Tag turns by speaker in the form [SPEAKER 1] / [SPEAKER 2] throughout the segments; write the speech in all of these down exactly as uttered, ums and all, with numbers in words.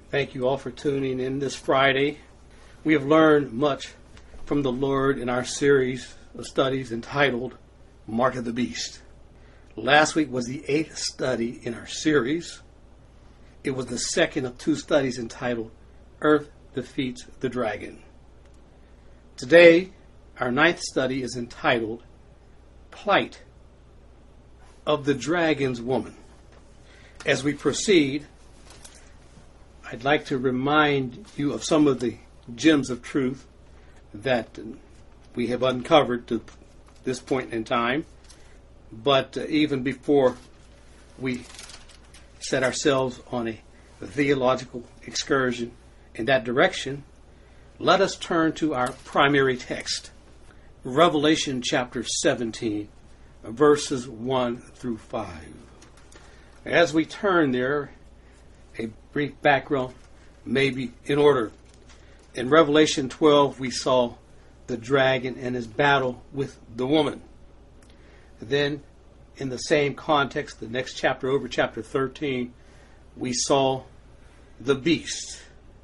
[SPEAKER 1] Thank you all for tuning in this Friday. We have learned much from the Lord in our series of studies entitled Mark of the Beast. Last week was the eighth study in our series. It was the second of two studies entitled Earth Defeats the Dragon. Today, our ninth study is entitled Plight of the Dragon's Woman. As we proceed, I'd like to remind you of some of the gems of truth that we have uncovered to this point in time. But uh, even before we set ourselves on a theological excursion in that direction, let us turn to our primary text, Revelation chapter seventeen, verses one through five. As we turn there, a brief background may be in order. In Revelation twelve, we saw the dragon and his battle with the woman. Then, in the same context, the next chapter over, chapter thirteen, we saw the beast.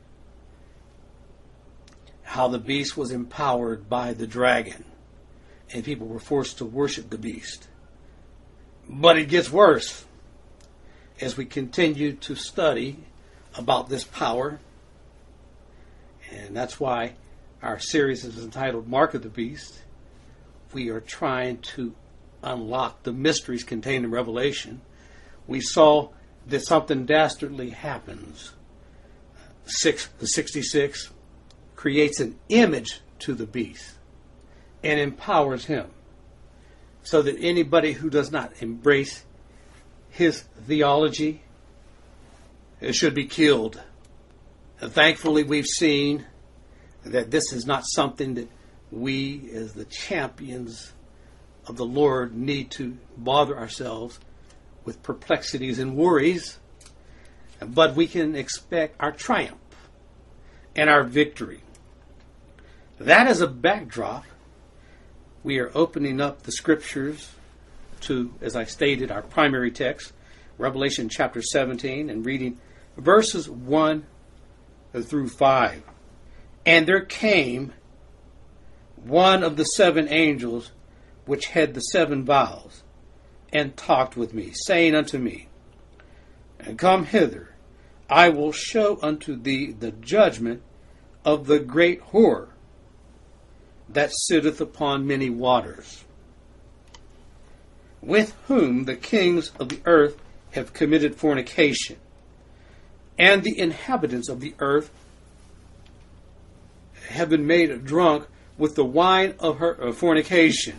[SPEAKER 1] How the beast was empowered by the dragon, and people were forced to worship the beast. But it gets worse as we continue to study about this power. And that's why our series is entitled Mark of the Beast. We are trying to unlock the mysteries contained in Revelation. We saw that something dastardly happens. Six, the sixty-six creates an image to the beast and empowers him so that anybody who does not embrace his theology should be killed. And thankfully, we've seen that this is not something that we, as the champions of the Lord, need to bother ourselves with perplexities and worries, but we can expect our triumph and our victory. That is a backdrop. We are opening up the scriptures to, as I stated, our primary text, Revelation chapter seventeen, and reading verses one through five. And there came one of the seven angels which had the seven vials, and talked with me, saying unto me, Come hither, I will show unto thee the judgment of the great whore that sitteth upon many waters, with whom the kings of the earth have committed fornication, and the inhabitants of the earth have been made drunk with the wine of her fornication.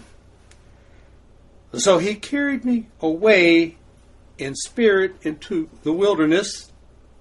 [SPEAKER 1] So he carried me away in spirit into the wilderness,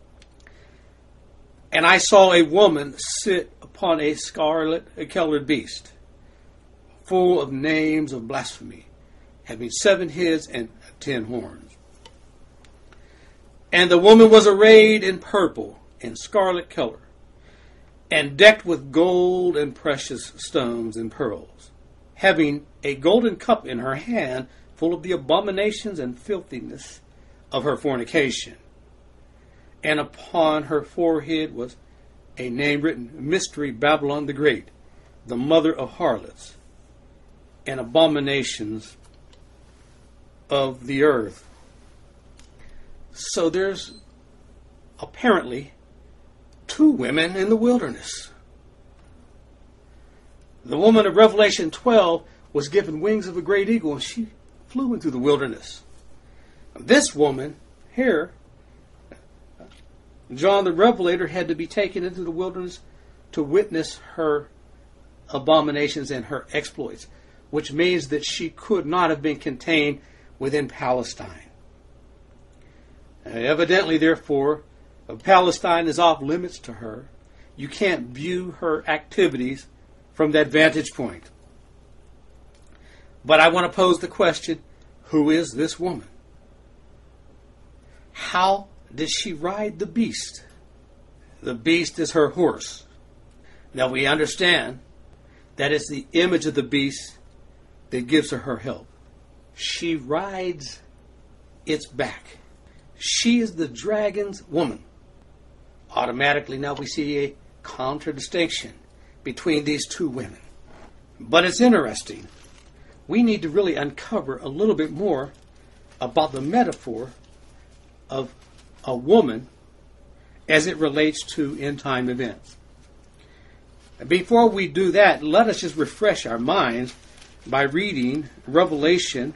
[SPEAKER 1] and I saw a woman sit upon a scarlet-colored beast, full of names of blasphemy, having seven heads and ten horns. And the woman was arrayed in purple and scarlet color, and decked with gold and precious stones and pearls, having a golden cup in her hand, full of the abominations and filthiness of her fornication. And upon her forehead was a name written, Mystery Babylon the Great, the mother of harlots and abominations of the earth. So there's apparently two women in the wilderness. The woman of Revelation twelve was given wings of a great eagle, and she flew into the wilderness. This woman here, John the Revelator, had to be taken into the wilderness to witness her abominations and her exploits, which means that she could not have been contained within Palestine. Evidently, therefore, Palestine is off limits to her. You can't view her activities from that vantage point. But I want to pose the question, who is this woman? How did she ride the beast? The beast is her horse. Now we understand that it's the image of the beast that gives her her help. She rides its back. She is the dragon's woman. Automatically now we see a contradistinction between these two women. But it's interesting. We need to really uncover a little bit more about the metaphor of a woman as it relates to end-time events. Before we do that, let us just refresh our minds by reading Revelation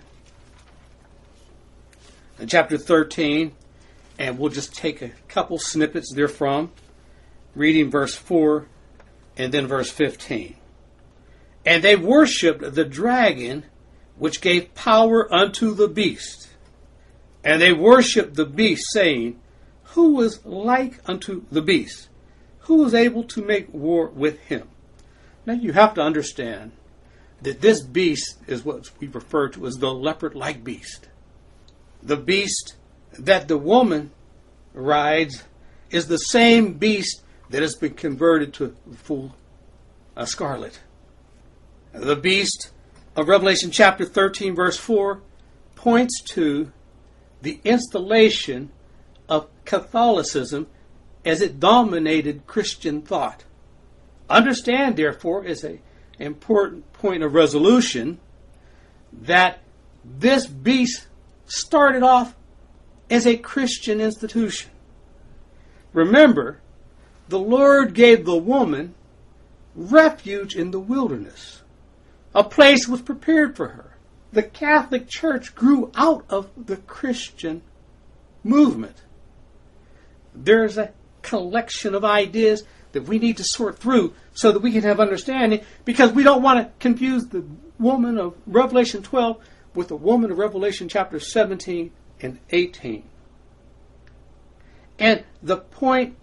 [SPEAKER 1] chapter thirteen, and we'll just take a couple snippets therefrom, reading verse four and then verse fifteen. And they worshipped the dragon, which gave power unto the beast. And they worshipped the beast, saying, Who was like unto the beast? Who was able to make war with him? Now you have to understand that this beast is what we refer to as the leopard-like beast. The beast that the woman rides is the same beast that has been converted to full uh, scarlet. The beast of Revelation chapter thirteen verse four points to the installation of Catholicism as it dominated Christian thought. Understand, therefore, is an important point of resolution that this beast started off as a Christian institution. Remember, the Lord gave the woman refuge in the wilderness. A place was prepared for her. The Catholic Church grew out of the Christian movement. There's a collection of ideas that we need to sort through so that we can have understanding, because we don't want to confuse the woman of Revelation twelve with the woman of Revelation chapter seventeen and eighteen. And the point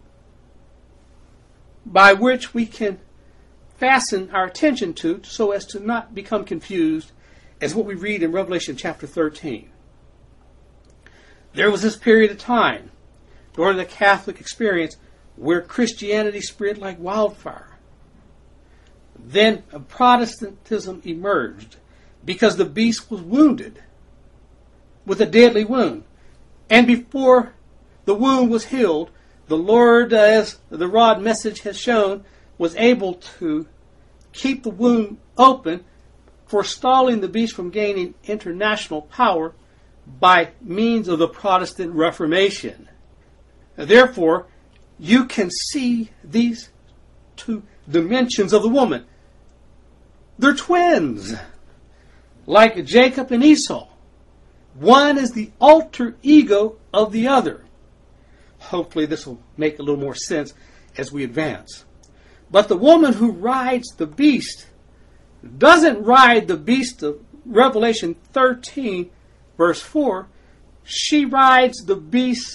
[SPEAKER 1] by which we can fasten our attention to so as to not become confused is what we read in Revelation chapter thirteen. There was this period of time during the Catholic experience where Christianity spread like wildfire. Then Protestantism emerged because the beast was wounded with a deadly wound. And before the wound was healed, the Lord, as the rod message has shown, was able to keep the wound open, forestalling the beast from gaining international power by means of the Protestant Reformation. Therefore, you can see these two dimensions of the woman. They're twins, like Jacob and Esau. One is the alter ego of the other. Hopefully this will make a little more sense as we advance. But the woman who rides the beast doesn't ride the beast of Revelation thirteen, verse four. She rides the beast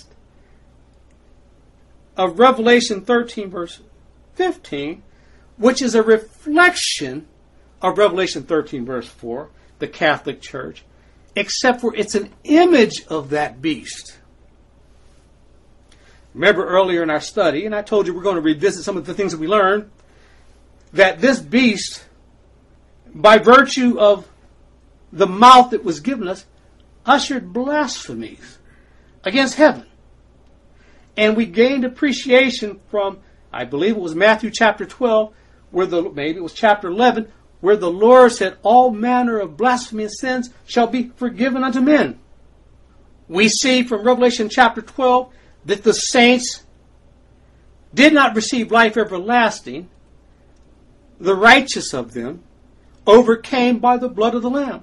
[SPEAKER 1] of Revelation thirteen, verse fifteen, which is a reflection of Revelation thirteen, verse four, the Catholic Church, except for it's an image of that beast. Remember earlier in our study, and I told you we're going to revisit some of the things that we learned, that this beast, by virtue of the mouth that was given us, ushered blasphemies against heaven. And we gained appreciation from, I believe it was Matthew chapter twelve, where the, maybe it was chapter eleven, where the Lord said, all manner of blasphemy and sins shall be forgiven unto men. We see from Revelation chapter twelve that the saints did not receive life everlasting. The righteous of them overcame by the blood of the Lamb.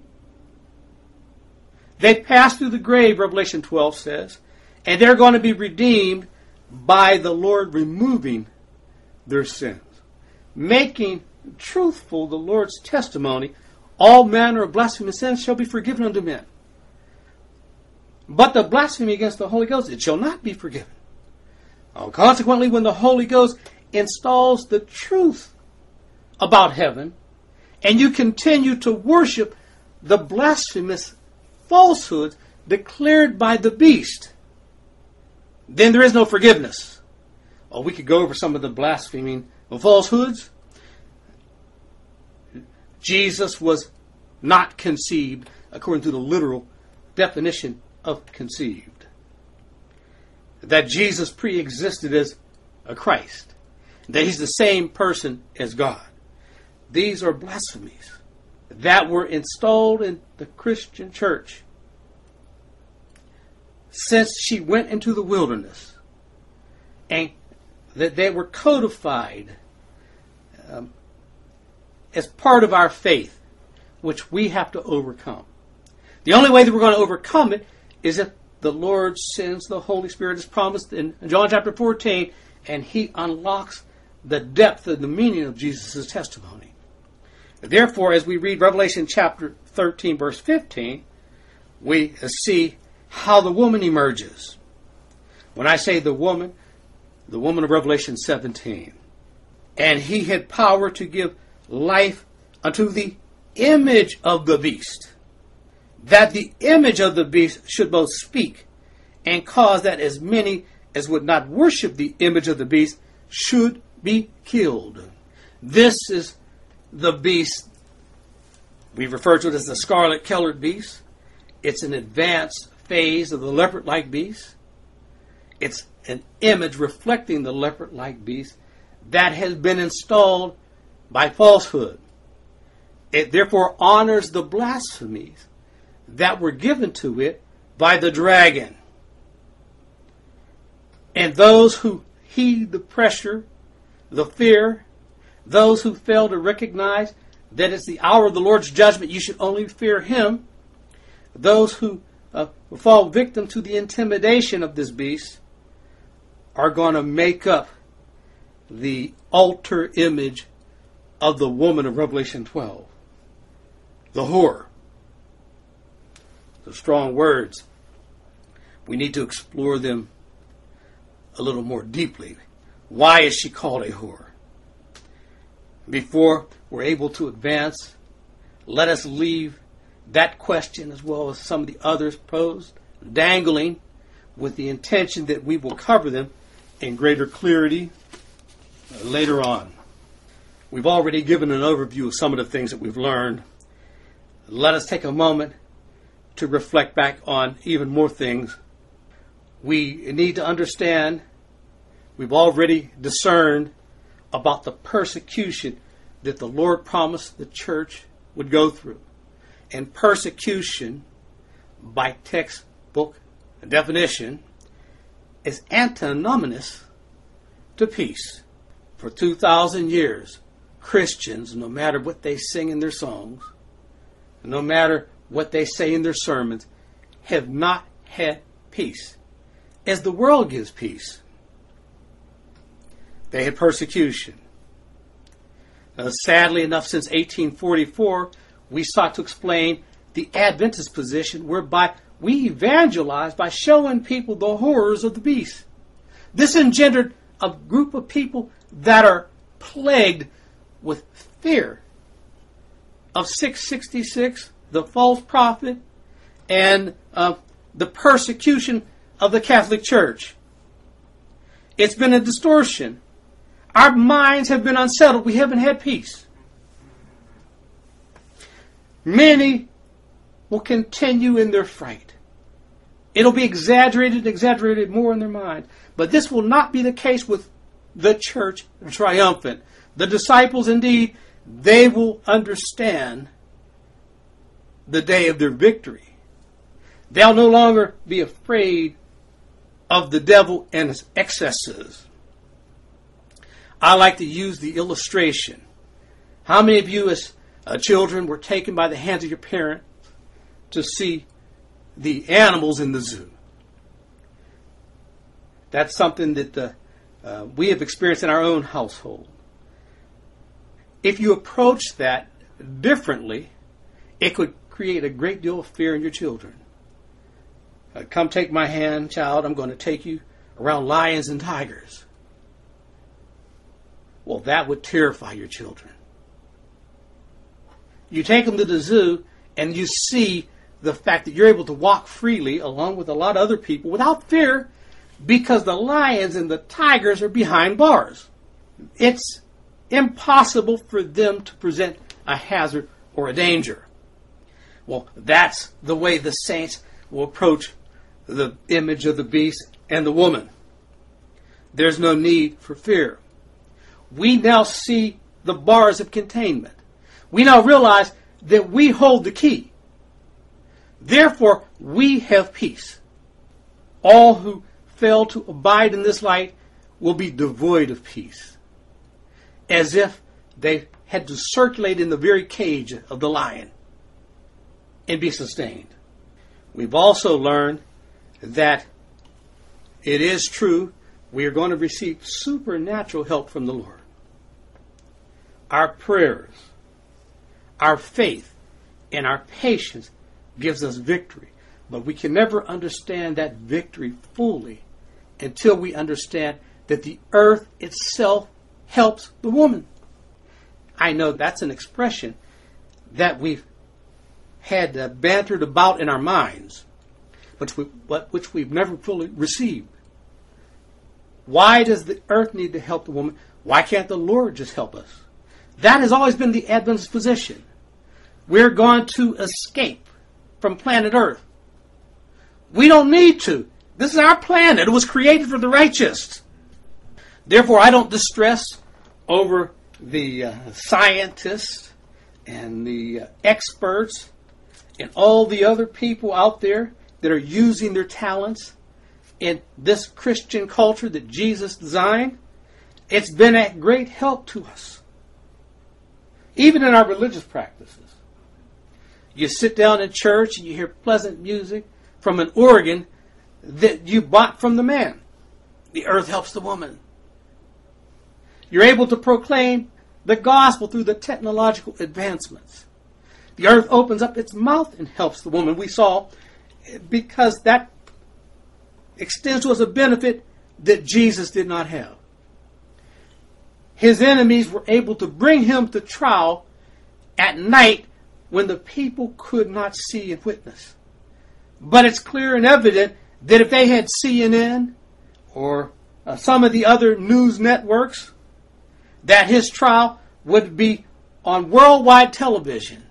[SPEAKER 1] They passed through the grave, Revelation twelve says, and they're going to be redeemed by the Lord removing their sins, making truthful the Lord's testimony. All manner of blasphemy and sins shall be forgiven unto men. But the blasphemy against the Holy Ghost, it shall not be forgiven. Oh, consequently, when the Holy Ghost installs the truth about heaven, and you continue to worship the blasphemous falsehoods declared by the beast, then there is no forgiveness. Oh, we could go over some of the blaspheming falsehoods. Jesus was not conceived according to the literal definition of conceived. That Jesus pre-existed as of Christ, that he's the same person as God. These are blasphemies that were installed in the Christian church since she went into the wilderness, and that they were codified um, as part of our faith, which we have to overcome. The only way that we're going to overcome it is if the Lord sends the Holy Spirit as promised in John chapter fourteen, and he unlocks the depth and the meaning of Jesus' testimony. Therefore, as we read Revelation chapter thirteen, verse fifteen, we see how the woman emerges. When I say the woman, the woman of Revelation seventeen. And he had power to give life unto the image of the beast, that the image of the beast should both speak and cause that as many as would not worship the image of the beast should be killed. This is the beast. We refer to it as the scarlet-colored beast. It's an advanced phase of the leopard-like beast. It's an image reflecting the leopard-like beast that has been installed by falsehood. It therefore honors the blasphemies that were given to it by the dragon. And those who heed the pressure, the fear, those who fail to recognize that it's the hour of the Lord's judgment, you should only fear him, those who uh, fall victim to the intimidation of this beast are going to make up the altar image of the woman of Revelation twelve. The whore. The strong words. We need to explore them a little more deeply. Why is she called a whore? Before we're able to advance, let us leave that question as well as some of the others posed, dangling, with the intention that we will cover them in greater clarity uh, later on. We've already given an overview of some of the things that we've learned. Let us take a moment to reflect back on even more things. We need to understand, we've already discerned about the persecution that the Lord promised the church would go through. And persecution, by textbook definition, is antinomous to peace. For two thousand years, Christians, no matter what they sing in their songs, no matter what they say in their sermons, have not had peace, as the world gives peace. They had persecution. Uh, sadly enough, since eighteen forty-four, we sought to explain the Adventist position whereby we evangelize by showing people the horrors of the beast. This engendered a group of people that are plagued with fear of six sixty-six, the false prophet, and uh, the persecution of the Catholic Church. It's been a distortion. Our minds have been unsettled. We haven't had peace. Many will continue in their fright. It'll be exaggerated, exaggerated more in their mind. But this will not be the case with the church triumphant. The disciples, indeed, they will understand the day of their victory. They'll no longer be afraid of the devil and his excesses. I like to use the illustration. How many of you as uh, children were taken by the hands of your parents to see the animals in the zoo? That's something that uh, uh, we have experienced in our own household. If you approach that differently, it could create a great deal of fear in your children. Uh, come take my hand, child. I'm going to take you around lions and tigers. Well, that would terrify your children. You take them to the zoo and you see the fact that you're able to walk freely along with a lot of other people without fear because the lions and the tigers are behind bars. It's impossible for them to present a hazard or a danger. Well, that's the way the saints will approach the image of the beast and the woman. there's no need for fear. We now see the bars of containment. We now realize that we hold the key. Therefore, we have peace. All who fail to abide in this light will be devoid of peace, as if they had to circulate in the very cage of the lion and be sustained. We've also learned that it is true we are going to receive supernatural help from the Lord. Our prayers, our faith, and our patience gives us victory. But we can never understand that victory fully until we understand that the earth itself helps the woman. I know that's an expression that we've had uh, bantered about in our minds, which, we, but which we've never fully received. Why does the earth need to help the woman? Why can't the Lord just help us? That has always been the Adventist position. We're going to escape from planet Earth. We don't need to. This is our planet. It was created for the righteous. Therefore, I don't distress over the uh, scientists and the uh, experts and all the other people out there that are using their talents in this Christian culture that Jesus designed. It's been a great help to us, even in our religious practices. You sit down in church and you hear pleasant music from an organ that you bought from the man. The earth helps the woman. You're able to proclaim the gospel through the technological advancements. The earth opens up its mouth and helps the woman. We saw, because that extends to us a benefit that Jesus did not have. His enemies were able to bring him to trial at night when the people could not see and witness. But it's clear and evident that if they had C N N or uh, some of the other news networks, that his trial would be on worldwide television,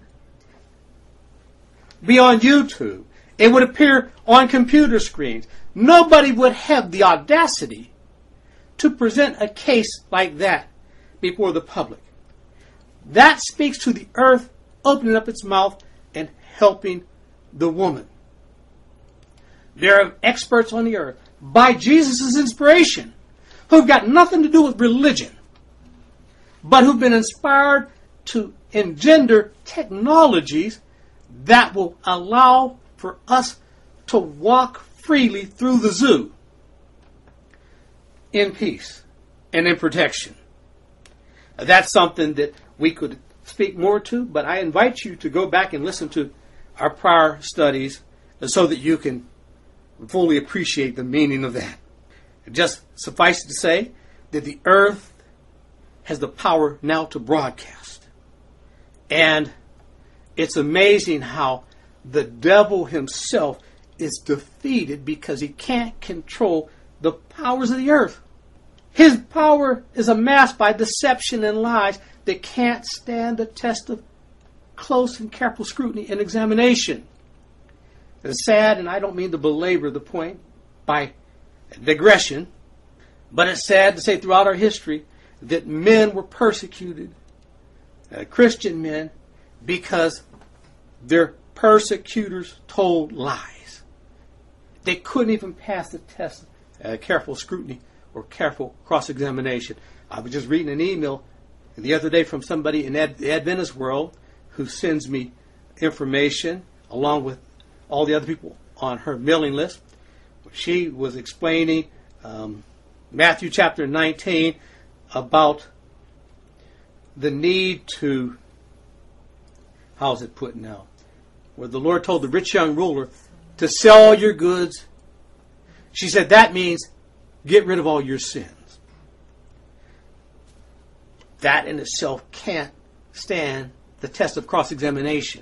[SPEAKER 1] be on YouTube. It would appear on computer screens. Nobody would have the audacity to present a case like that before the public. That speaks to the earth opening up its mouth and helping the woman. There are experts on the earth, by Jesus' inspiration, who've got nothing to do with religion, but who've been inspired to engender technologies that will allow for us to walk freely through the zoo in peace and in protection. That's something that we could speak more to, but I invite you to go back and listen to our prior studies so that you can fully appreciate the meaning of that. Just suffice it to say that the earth has the power now to broadcast. And it's amazing how the devil himself is defeated because he can't control the powers of the earth. His power is amassed by deception and lies that can't stand the test of close and careful scrutiny and examination. It's sad, and I don't mean to belabor the point by digression, but it's sad to say throughout our history that men were persecuted, uh, Christian men, because their persecutors told lies. They couldn't even pass the test of uh, careful scrutiny or careful cross-examination. I was just reading an email the other day from somebody in Ad- the Adventist world who sends me information along with all the other people on her mailing list. She was explaining um, Matthew chapter nineteen about the need to, how is it put now? Where the Lord told the rich young ruler to sell your goods. She said that means get rid of all your sins. That in itself can't stand the test of cross-examination.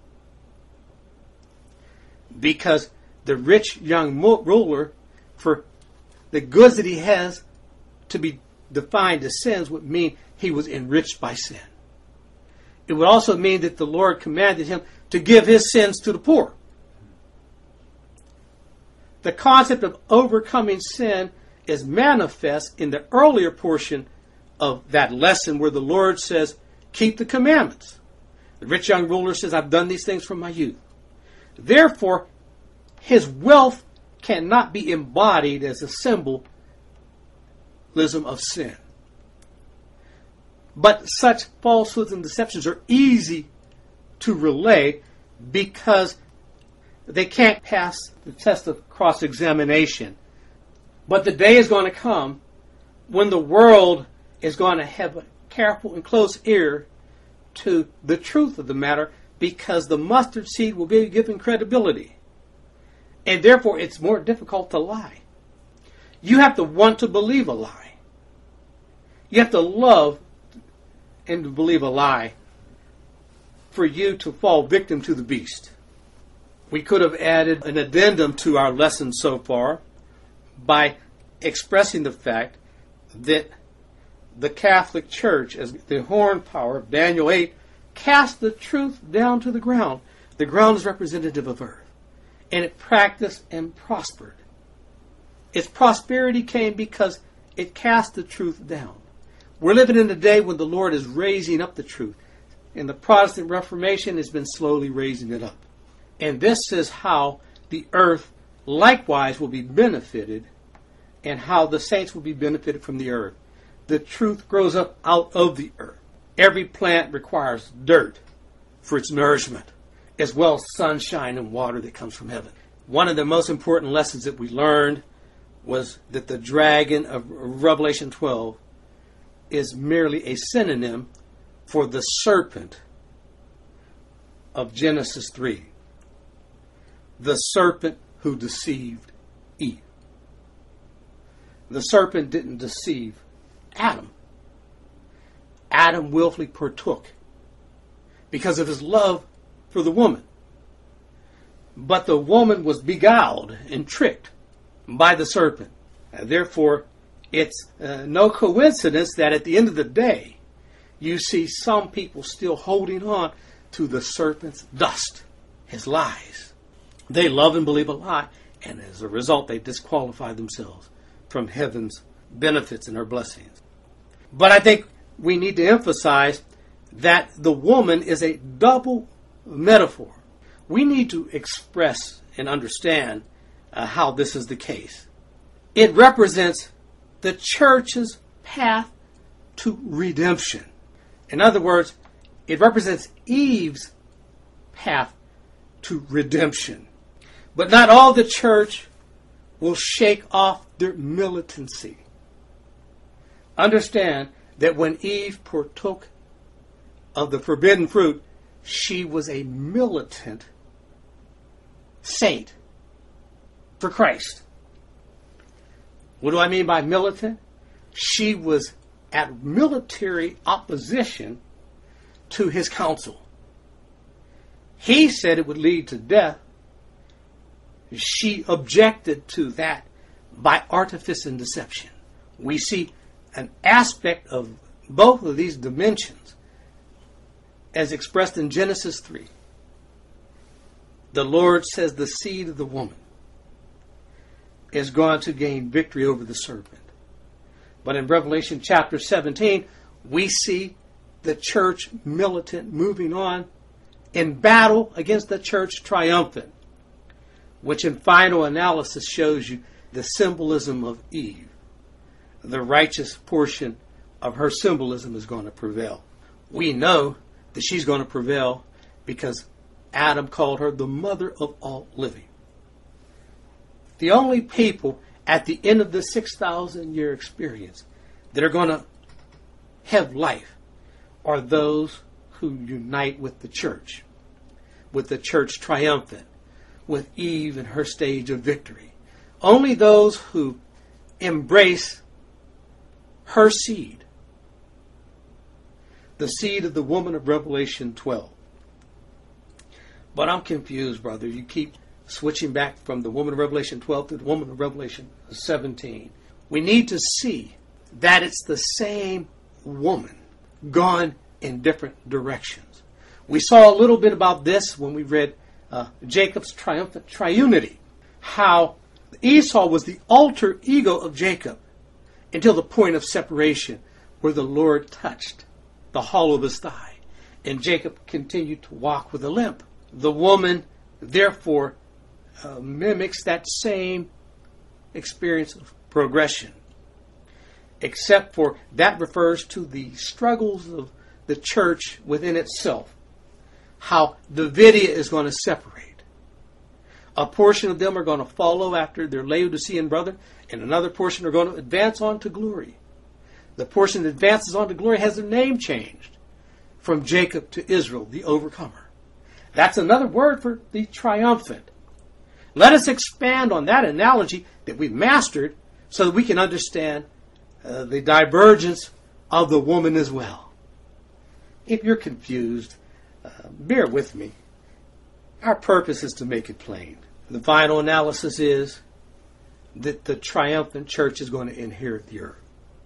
[SPEAKER 1] Because the rich young ruler, for the goods that he has to be defined as sins, would mean he was enriched by sin. It would also mean that the Lord commanded him to give his sins to the poor. The concept of overcoming sin is manifest in the earlier portion of that lesson where the Lord says, keep the commandments. The rich young ruler says, I've done these things from my youth. Therefore, his wealth cannot be embodied as a symbolism of sin. But such falsehoods and deceptions are easy to relay because they can't pass the test of cross-examination. But the day is going to come when the world is going to have a careful and close ear to the truth of the matter, because the mustard seed will be given credibility. And therefore, it's more difficult to lie. You have to want to believe a lie. You have to love and to believe a lie for you to fall victim to the beast. We could have added an addendum to our lesson so far by expressing the fact that the Catholic Church, as the horn power of Daniel eight, cast the truth down to the ground. The ground is representative of earth. And it practiced and prospered. Its prosperity came because it cast the truth down. We're living in a day when the Lord is raising up the truth. And the Protestant Reformation has been slowly raising it up. And this is how the earth likewise will be benefited, and how the saints will be benefited from the earth. The truth grows up out of the earth. Every plant requires dirt for its nourishment, as well as sunshine and water that comes from heaven. One of the most important lessons that we learned was that the dragon of Revelation twelve is merely a synonym for the serpent of Genesis three. The serpent who deceived Eve. The serpent didn't deceive Adam. Adam willfully partook because of his love for the woman. But the woman was beguiled and tricked by the serpent. And therefore, it's uh, no coincidence that at the end of the day, you see some people still holding on to the serpent's dust, his lies. They love and believe a lie, and as a result, they disqualify themselves from heaven's benefits and her blessings. But I think we need to emphasize that the woman is a double metaphor. We need to express and understand uh, how this is the case. It represents the church's path to redemption. In other words, it represents Eve's path to redemption. But not all the church will shake off their militancy. Understand that when Eve partook of the forbidden fruit, she was a militant saint for Christ. What do I mean by militant? She was at military opposition to his counsel. He said it would lead to death. She objected to that by artifice and deception. We see an aspect of both of these dimensions as expressed in Genesis three. The Lord says the seed of the woman is going to gain victory over the serpent. But in Revelation chapter seventeen, we see the church militant moving on in battle against the church triumphant, which in final analysis shows you the symbolism of Eve. The righteous portion of her symbolism is going to prevail. We know that she's going to prevail because Adam called her the mother of all living. The only people at the end of the six thousand year experience that are going to have life are those who unite with the church, with the church triumphant, with Eve and her stage of victory. Only those who embrace her seed, the seed of the woman of Revelation twelve. But I'm confused, brother. You keep switching back from the woman of Revelation twelve to the woman of Revelation seventeen. We need to see that it's the same woman gone in different directions. We saw a little bit about this when we read uh, Jacob's triumphant triunity, how Esau was the alter ego of Jacob until the point of separation where the Lord touched the hollow of his thigh, and Jacob continued to walk with a limp. The woman, therefore, uh, mimics that same experience of progression, except for that refers to the struggles of the church within itself, how Davidia is going to separate. A portion of them are going to follow after their Laodicean brother, and another portion are going to advance on to glory. The portion that advances on to glory has their name changed from Jacob to Israel, the overcomer. That's another word for the triumphant. Let us expand on that analogy that we've mastered so that we can understand uh, the divergence of the woman as well. If you're confused, uh, bear with me. Our purpose is to make it plain. The final analysis is that the triumphant church is going to inherit the earth.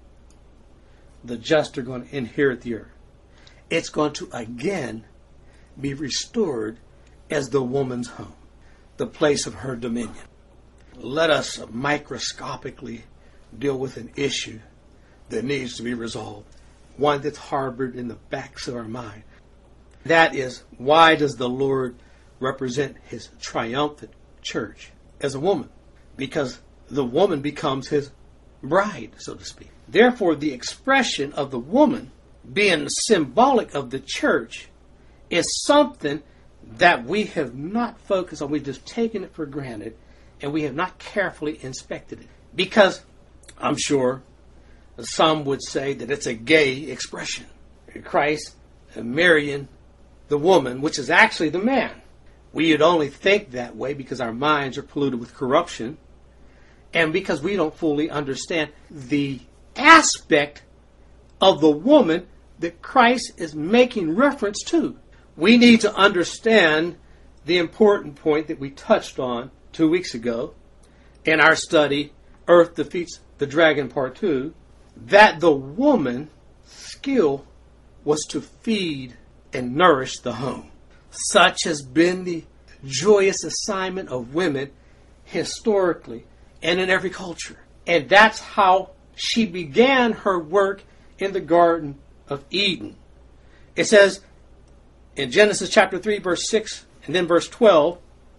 [SPEAKER 1] The just are going to inherit the earth. It's going to again be restored as the woman's home, the place of her dominion. Let us microscopically deal with an issue that needs to be resolved, one that's harbored in the backs of our mind. That is, why does the Lord represent his triumphant church as a woman? Because the woman becomes his bride, so to speak. Therefore, the expression of the woman being symbolic of the church is something that we have not focused on. We've just taken it for granted, and we have not carefully inspected it. Because I'm sure some would say that it's a gay expression. Christ marrying the woman, which is actually the man. We would only think that way because our minds are polluted with corruption, and because we don't fully understand the aspect of the woman that Christ is making reference to. We need to understand the important point that we touched on two weeks ago in our study, Earth Defeats the Dragon Part two, that the woman's skill was to feed and nourish the home. Such has been the joyous assignment of women historically and in every culture. And that's how she began her work in the Garden of Eden. It says in Genesis chapter three, verse six, and then verse twelve,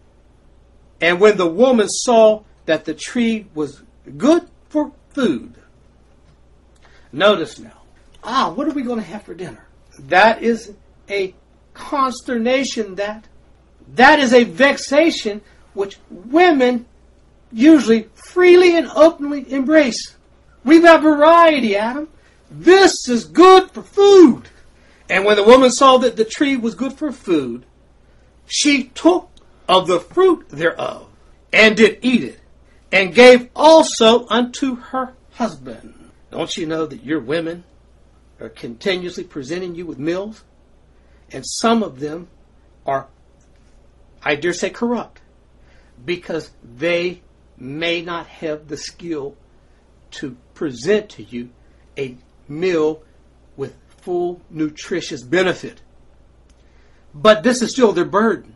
[SPEAKER 1] and when the woman saw that the tree was good for food. Notice now, ah, what are we going to have for dinner? That is a consternation, that that is a vexation which women usually freely and openly embrace. We've got variety, Adam. This is good for food. And when the woman saw that the tree was good for food, she took of the fruit thereof, and did eat it, and gave also unto her husband. Don't you know that your women are continuously presenting you with meals? And some of them are, I dare say, corrupt, because they may not have the skill to present to you a meal with full nutritious benefit. But this is still their burden.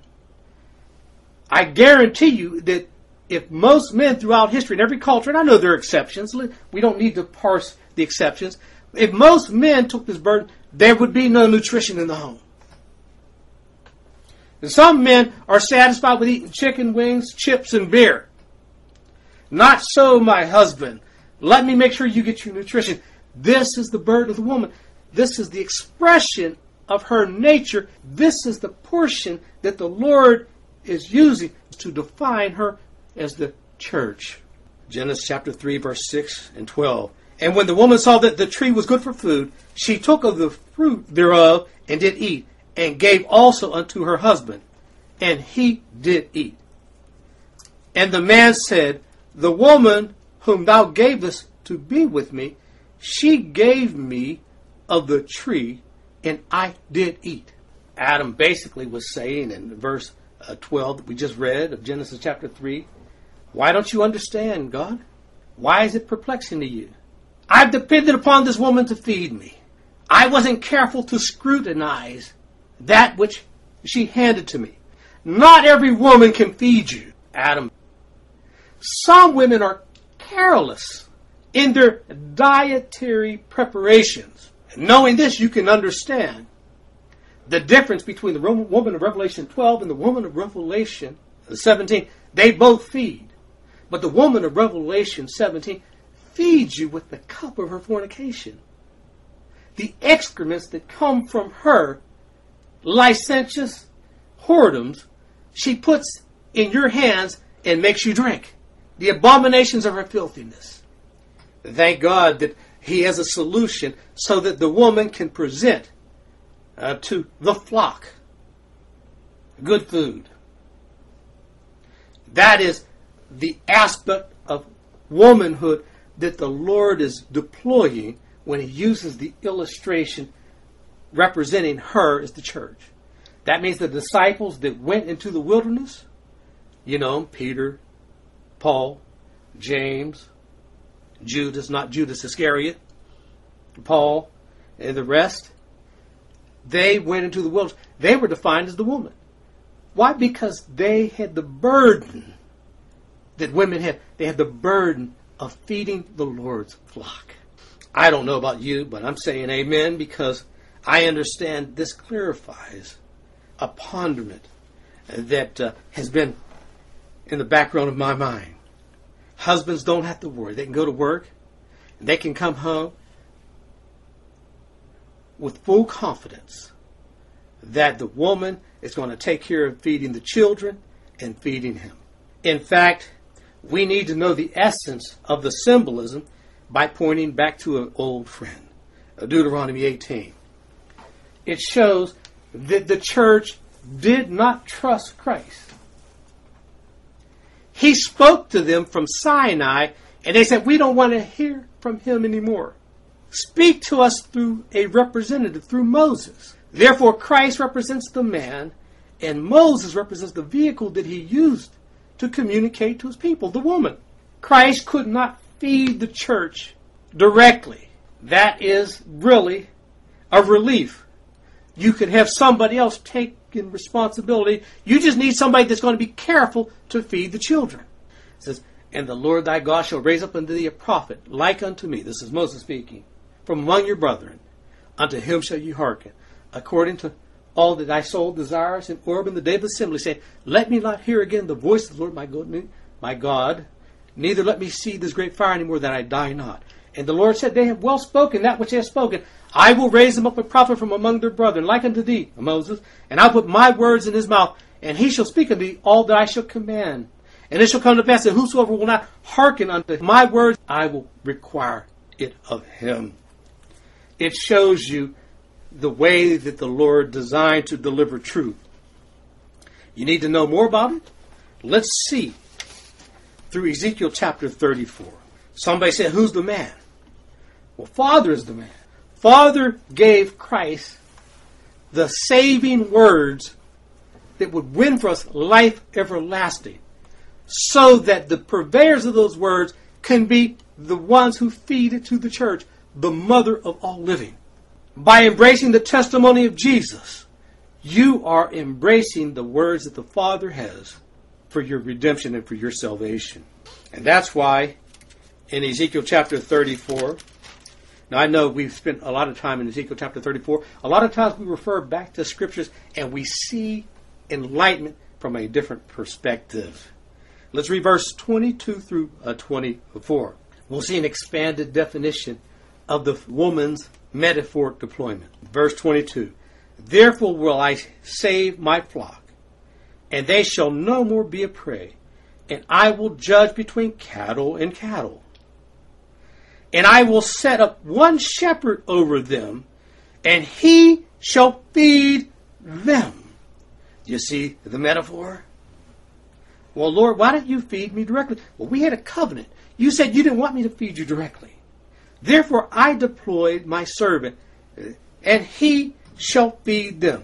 [SPEAKER 1] I guarantee you that if most men throughout history, in every culture, and I know there are exceptions, we don't need to parse the exceptions. If most men took this burden, there would be no nutrition in the home. And some men are satisfied with eating chicken wings, chips, and beer. Not so, my husband. Let me make sure you get your nutrition. This is the burden of the woman. This is the expression of her nature. This is the portion that the Lord is using to define her as the church. Genesis chapter three, verse six and twelve. And when the woman saw that the tree was good for food, she took of the fruit thereof and did eat, and gave also unto her husband, and he did eat. And the man said, the woman whom thou gavest to be with me, she gave me of the tree, and I did eat. Adam basically was saying in verse uh, twelve that we just read of Genesis chapter three, why don't you understand, God? Why is it perplexing to you? I've depended upon this woman to feed me. I wasn't careful to scrutinize that which she handed to me. Not every woman can feed you, Adam. Some women are careless in their dietary preparations. Knowing this, you can understand the difference between the woman of Revelation twelve and the woman of Revelation seventeen. They both feed. But the woman of Revelation seventeen feeds you with the cup of her fornication. The excrements that come from her licentious whoredoms, she puts in your hands and makes you drink. The abominations of her filthiness. Thank God that he has a solution so that the woman can present uh, to the flock good food. That is the aspect of womanhood that the Lord is deploying when he uses the illustration representing her as the church. That means the disciples that went into the wilderness, you know, Peter, Paul, James, Judas, not Judas Iscariot, Paul, and the rest, they went into the wilderness. They were defined as the woman. Why? Because they had the burden that women have. They had the burden of feeding the Lord's flock. I don't know about you, but I'm saying amen because I understand this clarifies a ponderment that uh, has been in the background of my mind. Husbands don't have to worry. They can go to work. And they can come home with full confidence that the woman is going to take care of feeding the children and feeding him. In fact, we need to know the essence of the symbolism by pointing back to an old friend, Deuteronomy eighteen. It shows that the church did not trust Christ. He spoke to them from Sinai, and they said, we don't want to hear from him anymore. Speak to us through a representative, through Moses. Therefore, Christ represents the man, and Moses represents the vehicle that he used to communicate to his people, the woman. Christ could not feed the church directly. That is really a relief. You could have somebody else taking responsibility. You just need somebody that's going to be careful to feed the children. It says, and the Lord thy God shall raise up unto thee a prophet like unto me. This is Moses speaking. From among your brethren, unto him shall you hearken, according to all that thy soul desires in Orb in the day of assembly, saying, let me not hear again the voice of the Lord my God, my God, neither let me see this great fire any more, that I die not. And the Lord said, they have well spoken that which they have spoken. I will raise them up a prophet from among their brethren, like unto thee, Moses, and I'll put my words in his mouth, and he shall speak unto thee all that I shall command. And it shall come to pass that whosoever will not hearken unto my words, I will require it of him. It shows you the way that the Lord designed to deliver truth. You need to know more about it? Let's see through Ezekiel chapter thirty-four. Somebody said, who's the man? Well, Father is the man. Father gave Christ the saving words that would win for us life everlasting, so that the purveyors of those words can be the ones who feed it to the church, the mother of all living. By embracing the testimony of Jesus, you are embracing the words that the Father has for your redemption and for your salvation. And that's why in Ezekiel chapter thirty-four, now I know we've spent a lot of time in Ezekiel chapter thirty-four. A lot of times we refer back to scriptures and we see enlightenment from a different perspective. Let's read verse twenty-two through uh, twenty-four. We'll see an expanded definition of the woman's metaphoric deployment. Verse twenty-two. Therefore will I save my flock, and they shall no more be a prey, and I will judge between cattle and cattle. And I will set up one shepherd over them, and he shall feed them. Do you see the metaphor? Well, Lord, why don't you feed me directly? Well, we had a covenant. You said you didn't want me to feed you directly. Therefore, I deployed my servant, and he shall feed them.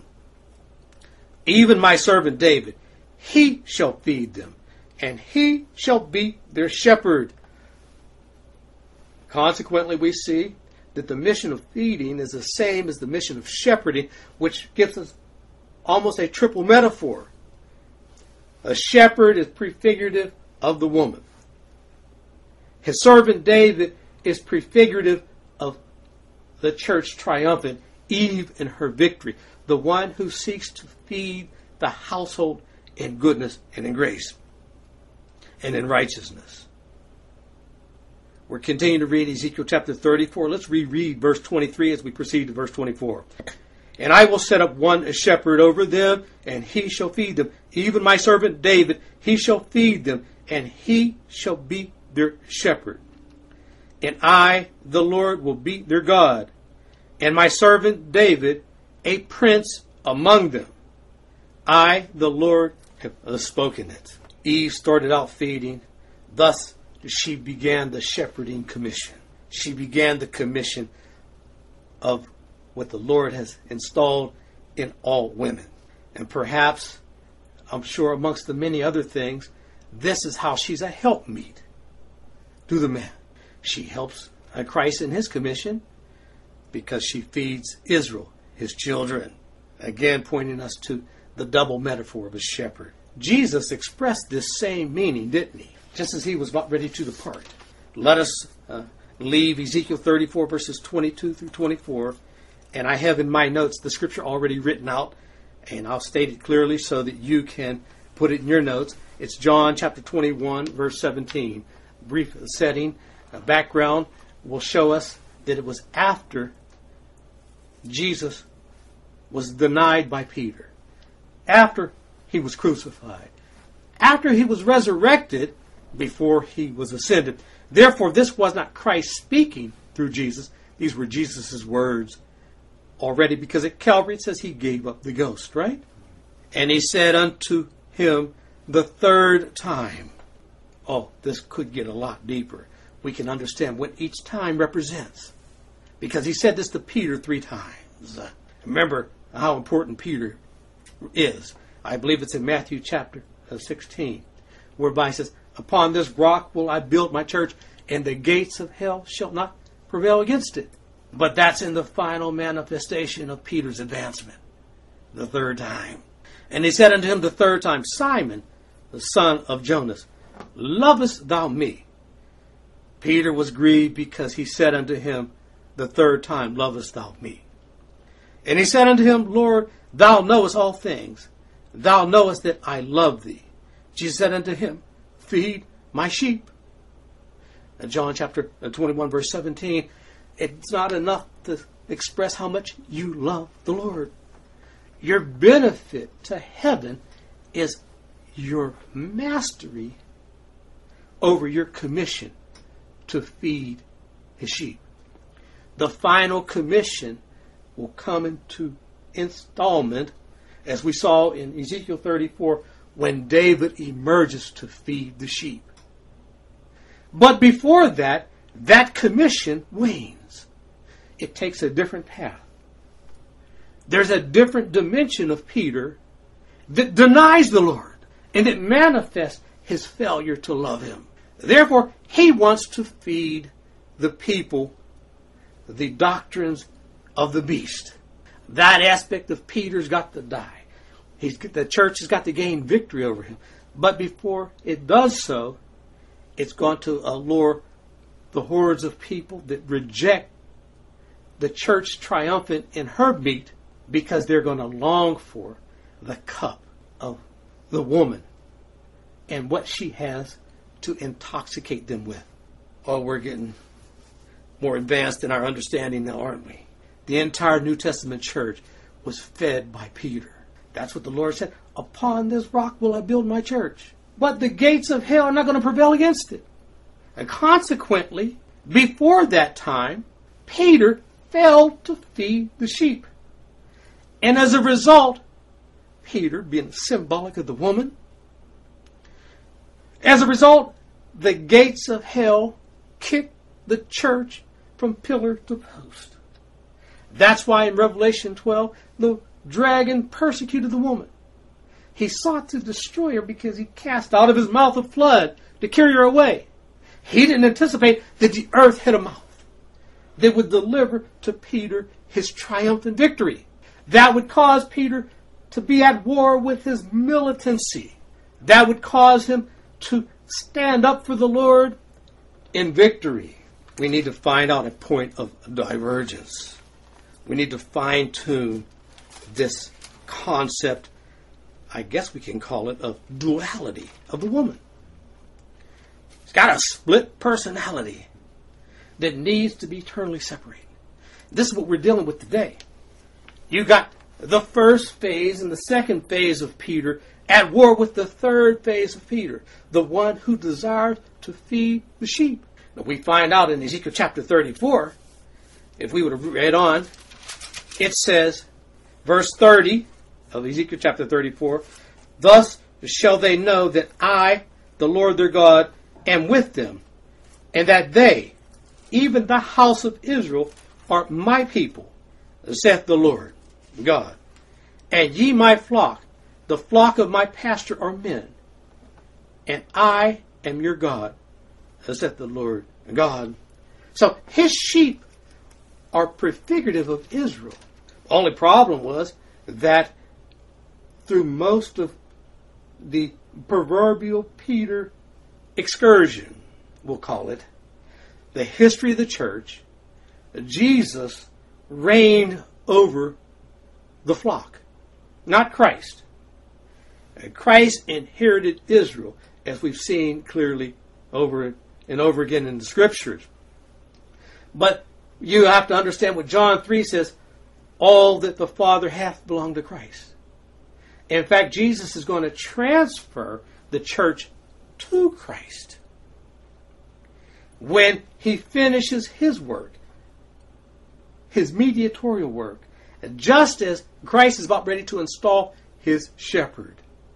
[SPEAKER 1] Even my servant David, he shall feed them, and he shall be their shepherd. Consequently, we see that the mission of feeding is the same as the mission of shepherding, which gives us almost a triple metaphor. A shepherd is prefigurative of the woman. His servant David is prefigurative of the church triumphant, Eve in her victory, the one who seeks to feed the household in goodness and in grace and in righteousness. We're continuing to read Ezekiel chapter thirty-four. Let's reread verse twenty-three as we proceed to verse twenty-four. And I will set up one a shepherd over them, and he shall feed them. Even my servant David, he shall feed them, and he shall be their shepherd. And I, the Lord, will be their God, and my servant David, a prince among them. I, the Lord, have spoken it. Eve started out feeding. Thus, she began the shepherding commission. She began the commission of what the Lord has installed in all women. And perhaps, I'm sure amongst the many other things, this is how she's a helpmeet to the man. She helps Christ in his commission because she feeds Israel, his children. Again, pointing us to the double metaphor of a shepherd. Jesus expressed this same meaning, didn't he? Just as he was about ready to depart. Let us uh, leave Ezekiel thirty-four, verses twenty-two through twenty-four. And I have in my notes the scripture already written out. And I'll state it clearly so that you can put it in your notes. It's John chapter twenty-one, verse seventeen. Brief setting, uh, background will show us that it was after Jesus was denied by Peter. After he was crucified. After he was resurrected, before he was ascended. Therefore, this was not Christ speaking through Jesus. These were Jesus' words already, because at Calvary it says he gave up the ghost, right? And he said unto him the third time. Oh, this could get a lot deeper. We can understand what each time represents. Because he said this to Peter three times. Uh, remember how important Peter is. I believe it's in Matthew chapter sixteen, whereby it says, upon this rock will I build my church, and the gates of hell shall not prevail against it. But that's in the final manifestation of Peter's advancement, the third time. And he said unto him the third time, Simon, the son of Jonas, lovest thou me? Peter was grieved because he said unto him the third time, lovest thou me? And he said unto him, Lord, thou knowest all things. Thou knowest that I love thee. Jesus said unto him, feed my sheep. In John chapter twenty-one, verse seventeen, it's not enough to express how much you love the Lord. Your benefit to heaven is your mastery over your commission to feed his sheep. The final commission will come into installment, as we saw in Ezekiel thirty-four, when David emerges to feed the sheep. But before that, that commission wanes. It takes a different path. There's a different dimension of Peter that denies the Lord, and it manifests his failure to love him. Therefore, he wants to feed the people the doctrines of the beast. That aspect of Peter's got to die. He's, the church has got to gain victory over him. But before it does so, it's going to allure the hordes of people that reject the church triumphant in her meat, because they're going to long for the cup of the woman and what she has to intoxicate them with. Oh, we're getting more advanced in our understanding now, aren't we? The entire New Testament church was fed by Peter. That's what the Lord said. Upon this rock will I build my church. But the gates of hell are not going to prevail against it. And consequently, before that time, Peter failed to feed the sheep. And as a result, Peter, being symbolic of the woman, as a result, the gates of hell kicked the church from pillar to post. That's why in Revelation twelve, the dragon persecuted the woman. He sought to destroy her because he cast out of his mouth a flood to carry her away. He didn't anticipate that the earth had a mouth that would deliver to Peter his triumphant victory. That would cause Peter to be at war with his militancy. That would cause him to stand up for the Lord in victory, we need to find out a point of divergence. We need to fine-tune this concept, I guess we can call it, of duality of the woman. She's got a split personality that needs to be eternally separated. This is what we're dealing with today. You got the first phase and the second phase of Peter at war with the third phase of Peter, the one who desires to feed the sheep. Now we find out in Ezekiel chapter thirty-four, if we would have read on, it says, verse thirty of Ezekiel chapter thirty-four, thus shall they know that I, the Lord their God, am with them, and that they, even the house of Israel, are my people, saith the Lord God. And ye my flock, the flock of my pasture, are men, and I am your God, saith the Lord God. So his sheep are prefigurative of Israel. The only problem was that through most of the proverbial Peter excursion, we'll call it, the history of the church, Jesus reigned over the flock, not Christ. And Christ inherited Israel, as we've seen clearly over and over again in the scriptures. But you have to understand what John three says, all that the Father hath belonged to Christ. In fact, Jesus is going to transfer the church to Christ when he finishes his work, his mediatorial work, just as Christ is about ready to install his shepherd.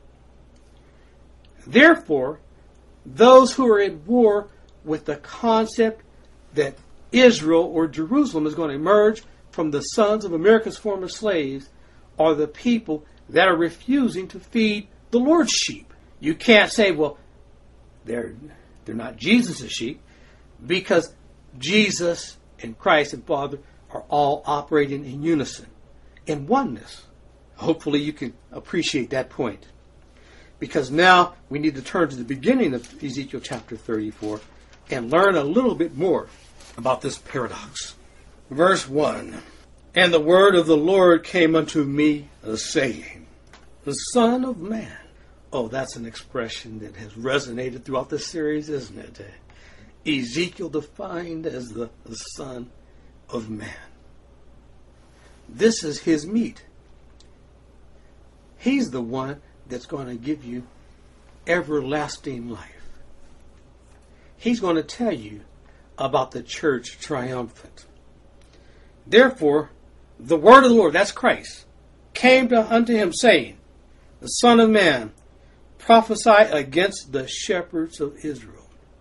[SPEAKER 1] Therefore, those who are at war with the concept that Israel or Jerusalem is going to emerge from the sons of America's former slaves are the people that are refusing to feed the Lord's sheep. You can't say, well, they're, they're not Jesus' sheep, because Jesus and Christ and Father are all operating in unison, in oneness. Hopefully you can appreciate that point. Because now we need to turn to the beginning of Ezekiel chapter thirty-four and learn a little bit more about this paradox. Verse one, and the word of the Lord came unto me, saying, the Son of Man. Oh, that's an expression that has resonated throughout this series, isn't it? Ezekiel defined as the, the Son of Man. This is his meat. He's the one that's going to give you everlasting life. He's going to tell you about the church triumphant. Therefore, the word of the Lord, that's Christ, came to, unto him, saying, the Son of Man, prophesy against the shepherds of Israel.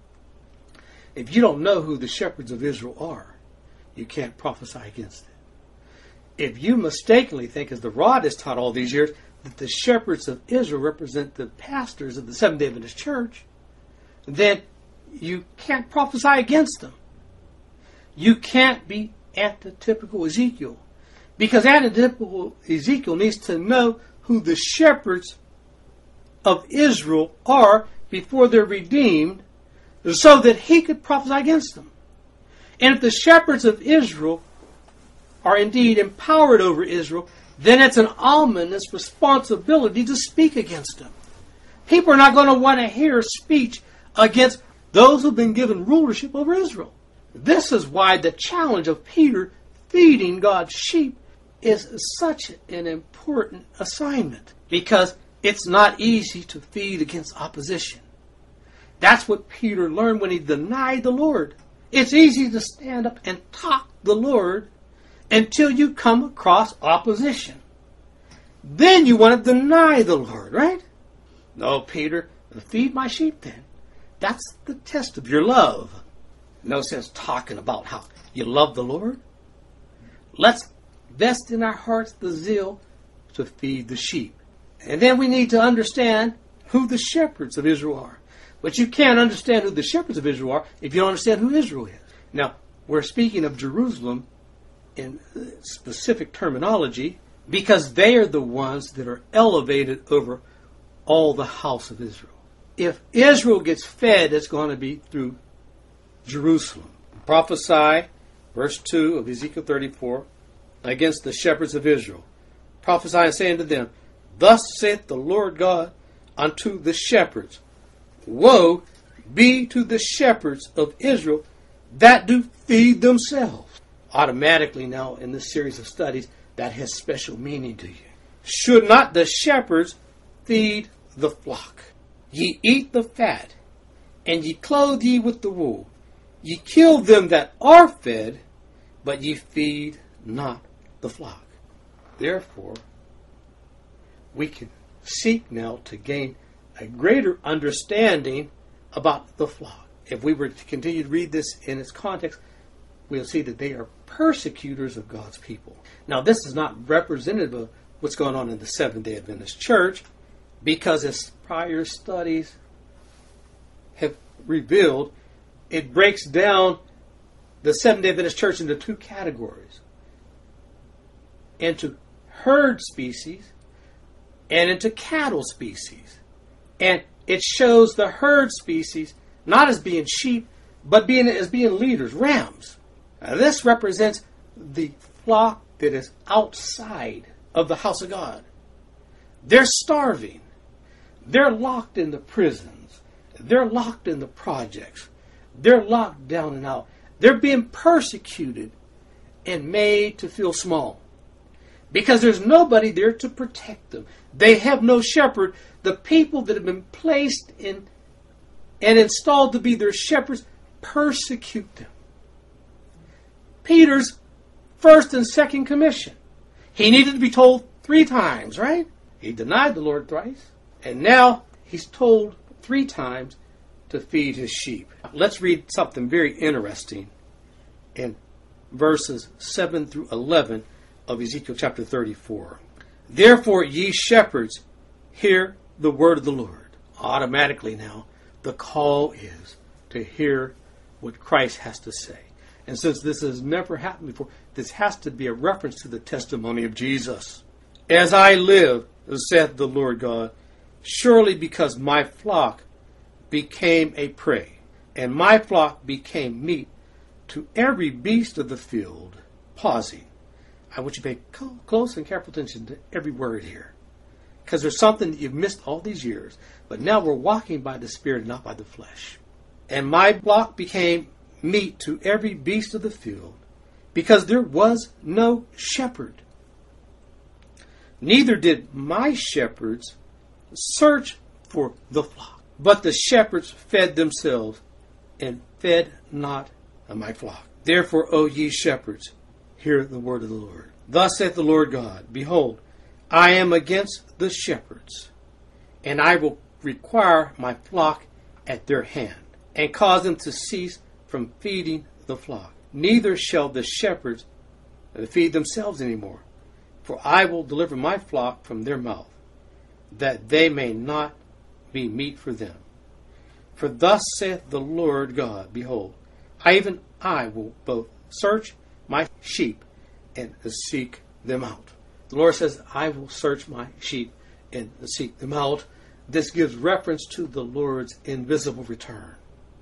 [SPEAKER 1] If you don't know who the shepherds of Israel are, you can't prophesy against them. If you mistakenly think, as the rod has taught all these years, that the shepherds of Israel represent the pastors of the Seventh-day Adventist Church, then you can't prophesy against them. You can't be antitypical Ezekiel, because antitypical Ezekiel needs to know who the shepherds of Israel are before they're redeemed, so that he could prophesy against them. And if the shepherds of Israel are indeed empowered over Israel, then it's an ominous responsibility to speak against them. People are not going to want to hear speech against those who've been given rulership over Israel. This is why the challenge of Peter feeding God's sheep is such an important assignment, because it's not easy to feed against opposition. That's what Peter learned when he denied the Lord. It's easy to stand up and talk the Lord until you come across opposition. Then you want to deny the Lord, right? No, Peter, feed my sheep then. That's the test of your love. No sense talking about how you love the Lord. Let's vest in our hearts the zeal to feed the sheep. And then we need to understand who the shepherds of Israel are. But you can't understand who the shepherds of Israel are if you don't understand who Israel is. Now, we're speaking of Jerusalem in specific terminology because they are the ones that are elevated over all the house of Israel. If Israel gets fed, it's going to be through Jerusalem. Prophesy, verse two of Ezekiel thirty-four, against the shepherds of Israel. Prophesy and say unto them, Thus saith the Lord God unto the shepherds, Woe be to the shepherds of Israel that do feed themselves. Automatically now in this series of studies, that has special meaning to you. Should not the shepherds feed the flock? Ye eat the fat, and ye clothe ye with the wool. Ye kill them that are fed, but ye feed not the flock. Therefore, we can seek now to gain a greater understanding about the flock. If we were to continue to read this in its context, we'll see that they are persecutors of God's people. Now, this is not representative of what's going on in the Seventh-day Adventist Church, because as prior studies have revealed, it breaks down the Seventh-day Adventist Church into two categories. Into herd species and into cattle species. And it shows the herd species not as being sheep, but being as being leaders, rams. Now, this represents the flock that is outside of the house of God. They're starving. They're locked in the prisons. They're locked in the projects. They're locked down and out. They're being persecuted and made to feel small, because there's nobody there to protect them. They have no shepherd. The people that have been placed in and installed to be their shepherds persecute them. Peter's first and second commission. He needed to be told three times, right? He denied the Lord thrice. And now he's told three times to feed his sheep. Let's read something very interesting in verses seven through eleven of Ezekiel chapter thirty-four. Therefore, ye shepherds, hear the word of the Lord. Automatically now, the call is to hear what Christ has to say. And since this has never happened before, this has to be a reference to the testimony of Jesus. As I live, saith the Lord God, surely because my flock became a prey, and my flock became meat to every beast of the field. Pausing. I want you to pay close and careful attention to every word here, because there's something that you've missed all these years. But now we're walking by the Spirit, not by the flesh. And my flock became meat to every beast of the field, because there was no shepherd. Neither did my shepherds search for the flock, but the shepherds fed themselves and fed not my flock. Therefore, O ye shepherds, hear the word of the Lord. Thus saith the Lord God, Behold, I am against the shepherds, and I will require my flock at their hand, and cause them to cease from feeding the flock. Neither shall the shepherds feed themselves any more, for I will deliver my flock from their mouth, that they may not be meat for them. For thus saith the Lord God, Behold, I, even I will both search my sheep and seek them out. The Lord says, I will search my sheep and seek them out. This gives reference to the Lord's invisible return,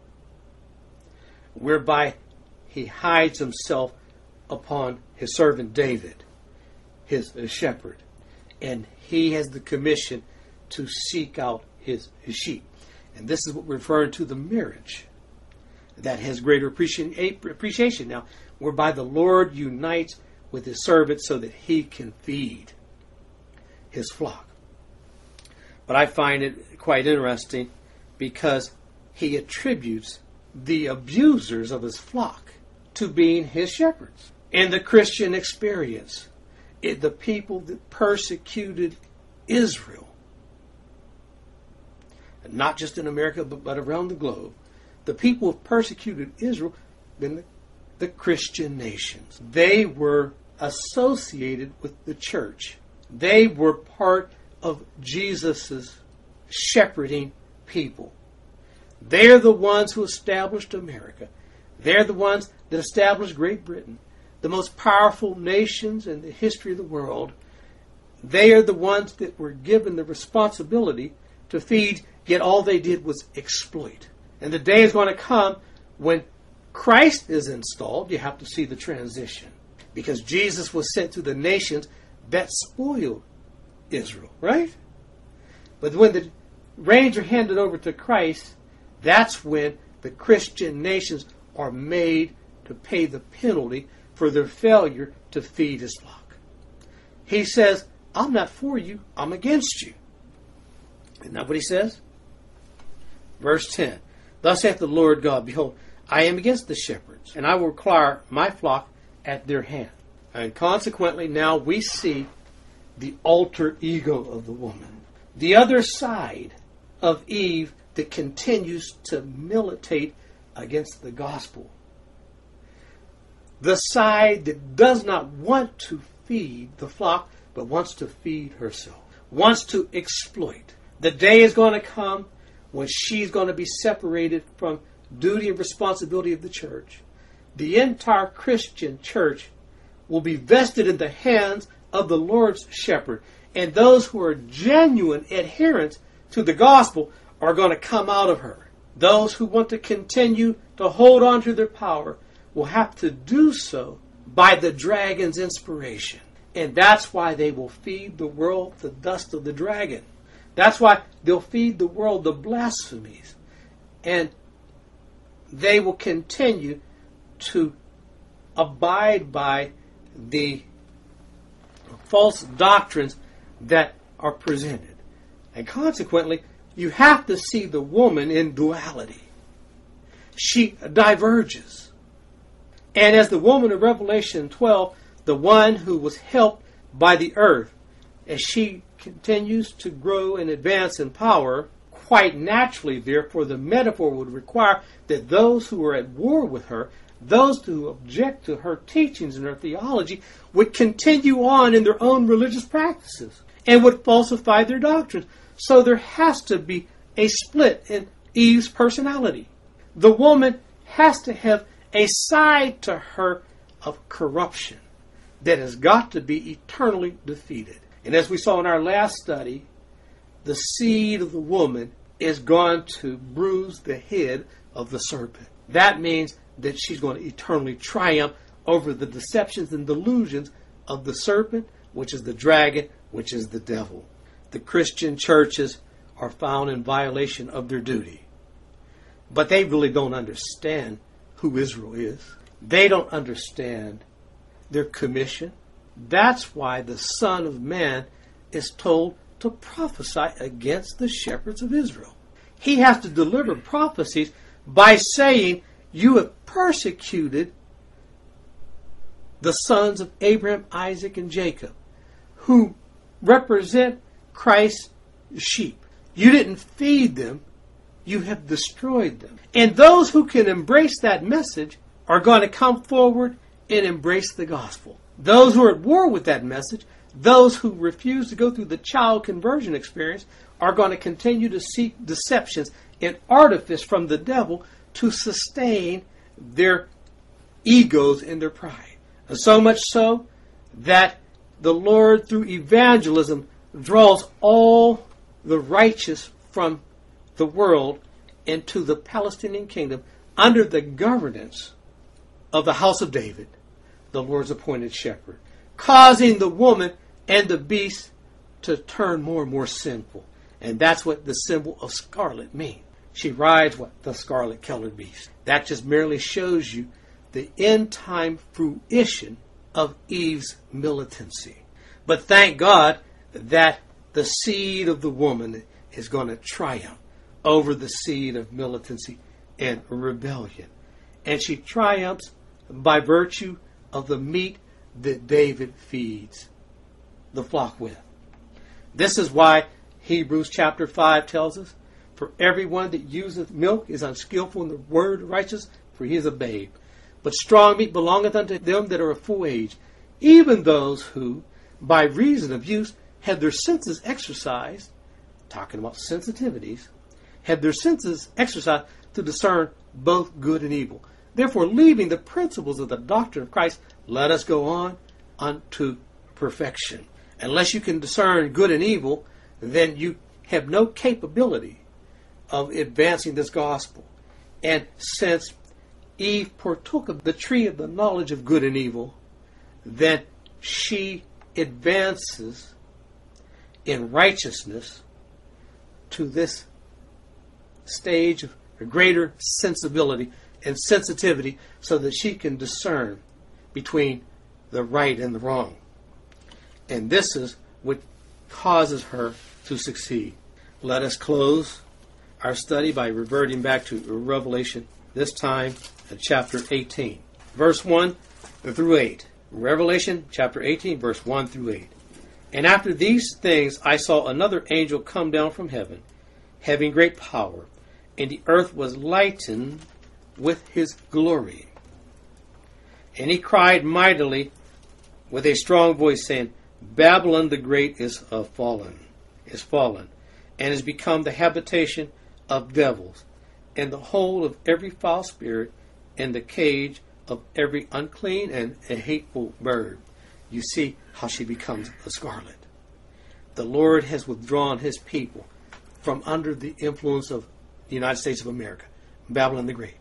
[SPEAKER 1] whereby he hides himself upon his servant David, his shepherd, and he has the commission to seek out his, his sheep. And this is what we're referring to, the marriage that has greater appreciation now, whereby the Lord unites with his servant so that he can feed his flock. But I find it quite interesting because he attributes the abusers of his flock to being his shepherds. In the Christian experience, it, the people that persecuted Israel, not just in America, but, but around the globe, the people who persecuted Israel, been the, the Christian nations. They were associated with the church. They were part of Jesus' shepherding people. They're the ones who established America. They're the ones that established Great Britain, the most powerful nations in the history of the world. They are the ones that were given the responsibility to feed, yet all they did was exploit. And the day is going to come when Christ is installed, you have to see the transition. Because Jesus was sent to the nations that spoiled Israel, right? But when the reins are handed over to Christ, that's when the Christian nations are made to pay the penalty for their failure to feed his flock. He says, I'm not for you, I'm against you. Isn't that what he says? Verse ten. Thus saith the Lord God, behold, I am against the shepherds, and I will require my flock at their hand. And consequently, now we see the alter ego of the woman. The other side of Eve that continues to militate against the gospel. The side that does not want to feed the flock, but wants to feed herself. Wants to exploit. The day is going to come when she's going to be separated from duty and responsibility of the church. The entire Christian church will be vested in the hands of the Lord's shepherd. And those who are genuine adherents to the gospel are going to come out of her. Those who want to continue to hold on to their power will have to do so by the dragon's inspiration. And that's why they will feed the world the dust of the dragon. That's why they'll feed the world the blasphemies. And they will continue to abide by the false doctrines that are presented. And consequently, you have to see the woman in duality. She diverges. And as the woman of Revelation twelve, the one who was helped by the earth, as she continues to grow and advance in power, quite naturally, therefore, the metaphor would require that those who are at war with her, those who object to her teachings and her theology, would continue on in their own religious practices and would falsify their doctrines. So there has to be a split in Eve's personality. The woman has to have a side to her of corruption that has got to be eternally defeated. And as we saw in our last study, the seed of the woman is going to bruise the head of the serpent. That means that she's going to eternally triumph over the deceptions and delusions of the serpent, which is the dragon, which is the devil. The Christian churches are found in violation of their duty. But they really don't understand who Israel is. They don't understand their commission. That's why the Son of Man is told to prophesy against the shepherds of Israel. He has to deliver prophecies by saying, you have persecuted the sons of Abraham, Isaac, and Jacob, who represent Christ's sheep. You didn't feed them, you have destroyed them. And those who can embrace that message are going to come forward and embrace the gospel. Those who are at war with that message, those who refuse to go through the child conversion experience, are going to continue to seek deceptions and artifice from the devil to sustain their egos and their pride. And so much so that the Lord, through evangelism, draws all the righteous from the world into the Palestinian kingdom under the governance of the house of David, the Lord's appointed shepherd, causing the woman and the beast to turn more and more sinful. And that's what the symbol of scarlet means. She rides what? The scarlet-colored beast. That just merely shows you the end-time fruition of Eve's militancy. But thank God that the seed of the woman is going to triumph over the seed of militancy and rebellion. And she triumphs by virtue of the meat that David feeds the flock with. This is why Hebrews chapter five tells us, for everyone that useth milk is unskillful in the word of righteousness, for he is a babe. But strong meat belongeth unto them that are of full age, even those who, by reason of use, have their senses exercised, talking about sensitivities, have their senses exercised to discern both good and evil. Therefore, leaving the principles of the doctrine of Christ, let us go on unto perfection. Unless you can discern good and evil, then you have no capability of advancing this gospel. And since Eve partook of the tree of the knowledge of good and evil, then she advances in righteousness to this stage of greater sensibility and sensitivity so that she can discern between the right and the wrong. And this is what causes her to succeed. Let us close our study by reverting back to Revelation, this time in chapter eighteen, verse one through eight. Revelation chapter eighteen, verse one through eight. And after these things I saw another angel come down from heaven, having great power, and the earth was lightened with his glory. And he cried mightily with a strong voice, saying, Babylon the great is uh, fallen, is fallen, and is become the habitation of devils, and the hold of every foul spirit, and the cage of every unclean and a hateful bird. You see how she becomes a scarlet. The Lord has withdrawn his people from under the influence of the United States of America, Babylon the Great.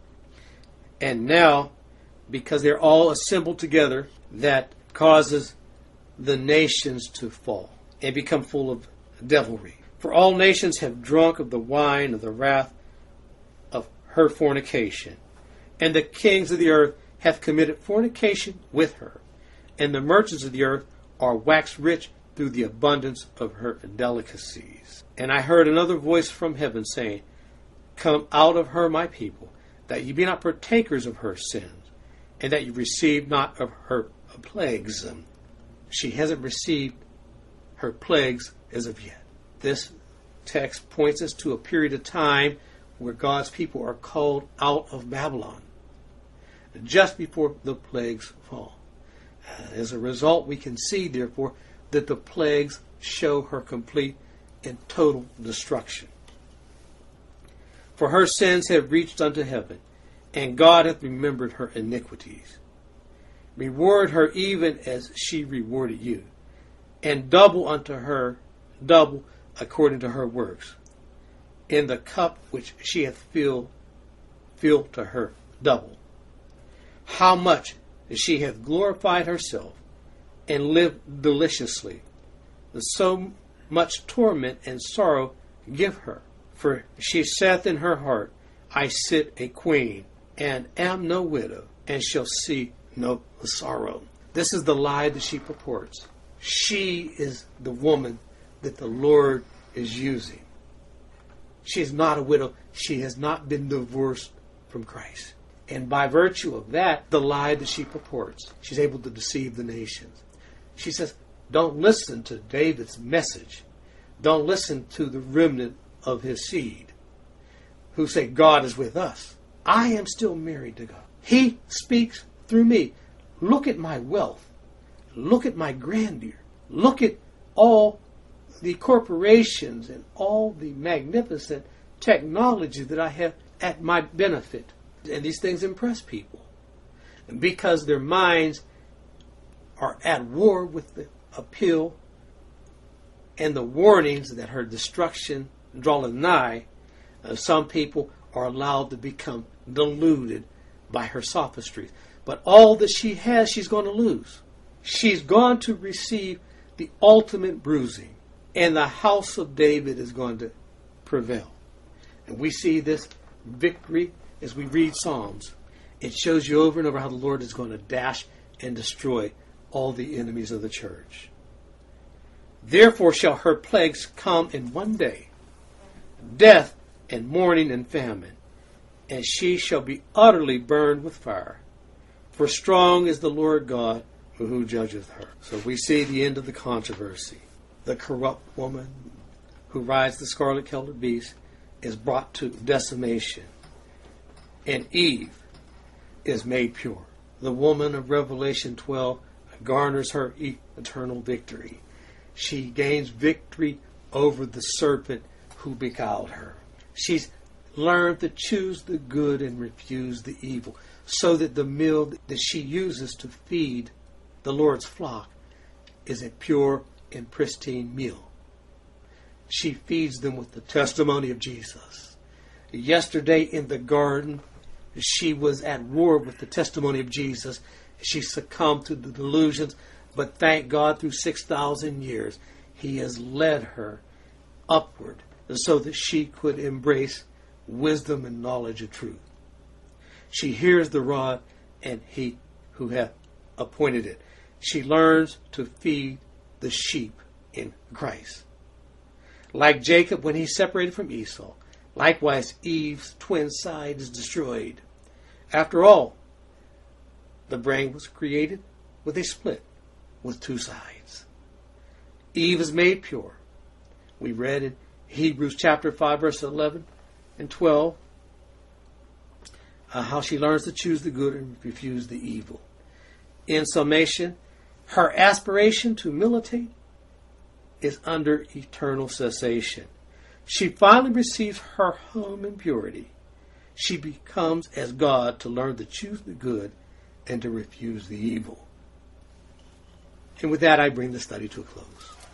[SPEAKER 1] And now, because they're all assembled together, that causes the nations to fall and become full of devilry. For all nations have drunk of the wine of the wrath of her fornication, and the kings of the earth have committed fornication with her, and the merchants of the earth are waxed rich through the abundance of her delicacies. And I heard another voice from heaven saying, Come out of her, my people, that ye be not partakers of her sins, and that ye receive not of her plagues. She hasn't received her plagues as of yet. This text points us to a period of time where God's people are called out of Babylon, just before the plagues fall. As a result, we can see, therefore, that the plagues show her complete and total destruction. For her sins have reached unto heaven, and God hath remembered her iniquities. Reward her even as she rewarded you, and double unto her, double according to her works. In the cup which she hath filled, fill to her double. How much she hath glorified herself, and lived deliciously, so much torment and sorrow give her. For she saith in her heart, I sit a queen, and am no widow, and shall see no sorrow. This is the lie that she purports. She is the woman that the Lord is using. She is not a widow. She has not been divorced from Christ. And by virtue of that, the lie that she purports, she's able to deceive the nations. She says, don't listen to David's message. Don't listen to the remnant of his seed who say God is with us. I am still married to God. He speaks through me. Look at my wealth. Look at my grandeur. Look at all the corporations and all the magnificent technology that I have at my benefit. And these things impress people because their minds are at war with the appeal and the warnings that her destruction draweth nigh. Uh, some people are allowed to become deluded by her sophistries. But all that she has, she's going to lose. She's going to receive the ultimate bruising, and the house of David is going to prevail. And we see this victory as we read Psalms. It shows you over and over how the Lord is going to dash and destroy all the enemies of the church. Therefore shall her plagues come in one day, death and mourning and famine, and she shall be utterly burned with fire. For strong is the Lord God who judgeth her. So we see the end of the controversy. The corrupt woman who rides the scarlet-colored beast is brought to decimation, and Eve is made pure. The woman of Revelation twelve garners her eternal victory. She gains victory over the serpent who beguiled her. She's learned to choose the good and refuse the evil, so that the meal that she uses to feed the Lord's flock is a pure and pristine meal. She feeds them with the testimony of Jesus. Yesterday in the garden, She was at war with the testimony of Jesus. She succumbed to the delusions. But thank God, through six thousand years, he has led her upward so that she could embrace wisdom and knowledge of truth. She hears the rod and he who hath appointed it. She learns to feed the sheep in Christ. Like Jacob when he separated from Esau, likewise Eve's twin side is destroyed. After all, the brain was created with a split, with two sides. Eve is made pure. We read in Hebrews chapter five, verse eleven and twelve, uh, how she learns to choose the good and refuse the evil. In summation, her aspiration to militate is under eternal cessation. She finally receives her home in purity. She becomes as God to learn to choose the good and to refuse the evil. And with that, I bring the study to a close.